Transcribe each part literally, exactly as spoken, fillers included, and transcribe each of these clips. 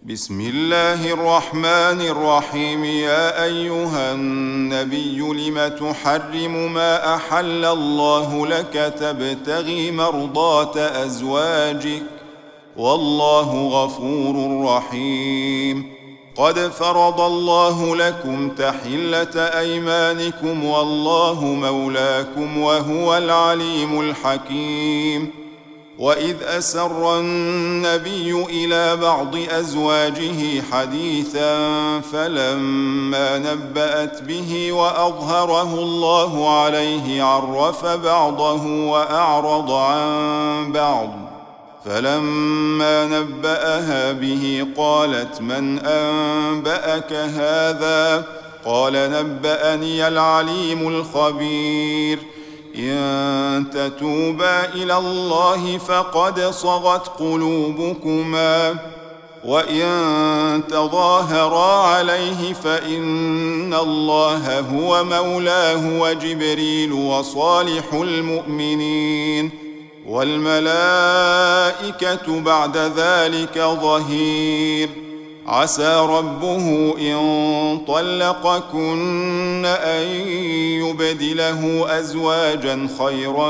بسم الله الرحمن الرحيم. يا أيها النبي لم تحرم ما أحل الله لك تبتغي مرضات أزواجك والله غفور رحيم. قد فرض الله لكم تحلة أيمانكم والله مولاكم وهو العليم الحكيم. وإذ أسر النبي إلى بعض أزواجه حديثا فلما نبأت به وأظهره الله عليه عرف بعضه وأعرض عن بعض، فلما نبأها به قالت من أنبأك هذا؟ قال نبأني العليم الخبير. إن تتوبا إلى الله فقد صغت قلوبكما وإن تظاهرا عليه فإن الله هو مولاه وجبريل وصالح المؤمنين والملائكة بعد ذلك ظهير. عسى ربه إن طلقكن أن يبدله أزواجا خيرا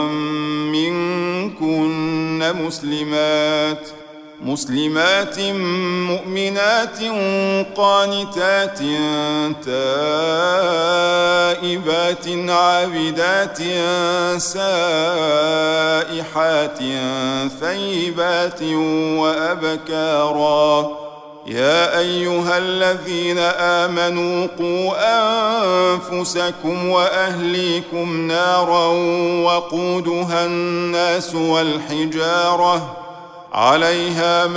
منكن مسلمات مسلمات مؤمنات قانتات تائبات عابدات سائحات ثيبات وأبكارا. يا أيها الذين آمنوا قوا أنفسكم وأهليكم نارا وقودها الناس والحجارة عليها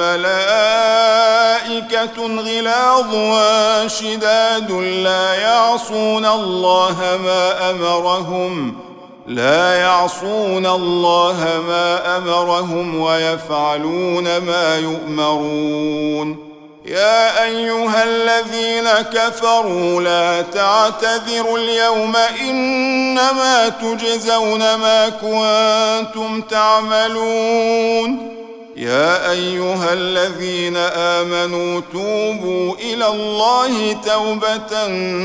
ملائكة غلاظ شداد لا يعصون الله ما أمرهم لا يعصون الله ما أمرهم ويفعلون ما يؤمرون. يا أيها الذين كفروا لا تعتذروا اليوم إنما تجزون ما كنتم تعملون. يا أيها الذين آمنوا توبوا إلى الله توبة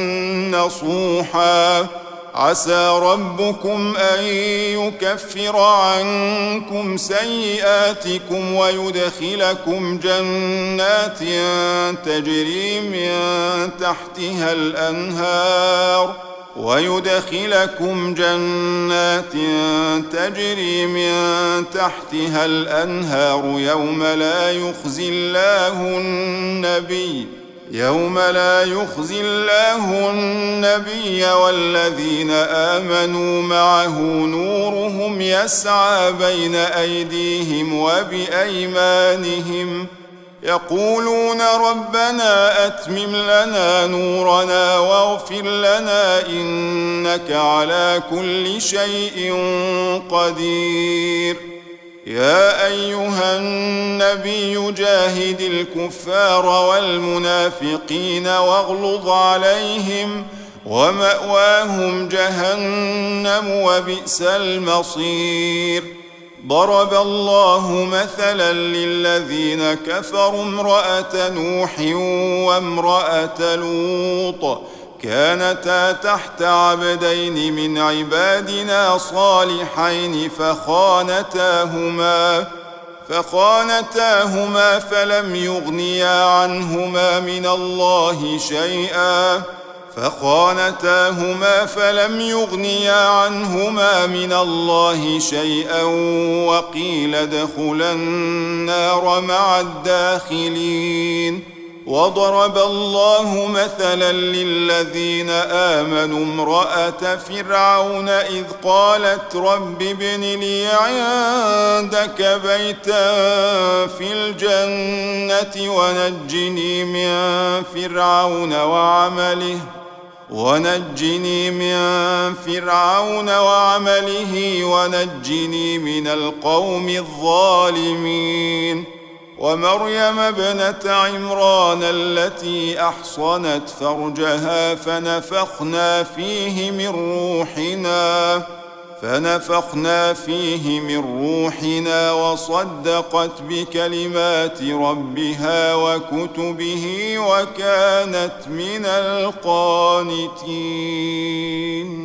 نصوحا عسى ربكم أن يكفر عنكم سيئاتكم ويدخلكم جنات تجري من تحتها الأنهار ويدخلكم جنات تجري من تحتها الأنهار يوم لا يخزي الله النبي يوم لا يخزي الله النبي والذين آمنوا معه نورهم يسعى بين أيديهم وبأيمانهم يقولون ربنا أتمم لنا نورنا واغفر لنا إنك على كل شيء قدير. يا أيها النبي جاهد الكفار والمنافقين واغلظ عليهم ومأواهم جهنم وبئس المصير. ضرب الله مثلا للذين كفروا امرأة نوح وامرأة لوط كانتا تحت عبدين من عبادنا صالحين فخانتاهما فخانتاهما فلم يغنيا عنهما من الله شيئا فخانتاهما فلم يغنيا عنهما من الله شيئا وقيل ادخلا النار مع الداخلين. وضرب الله مثلا للذين آمنوا امرأة فرعون إذ قالت رب ابن لي عندك بيتا في الجنة ونجني من فرعون وعمله ونجني من فرعون وعمله ونجني من القوم الظالمين. ومريم ابنة عمران التي أحصنت فرجها فنفخنا فيه من روحنا فنفخنا فيه من روحنا وصدقت بكلمات ربها وكتبه وكانت من القانتين.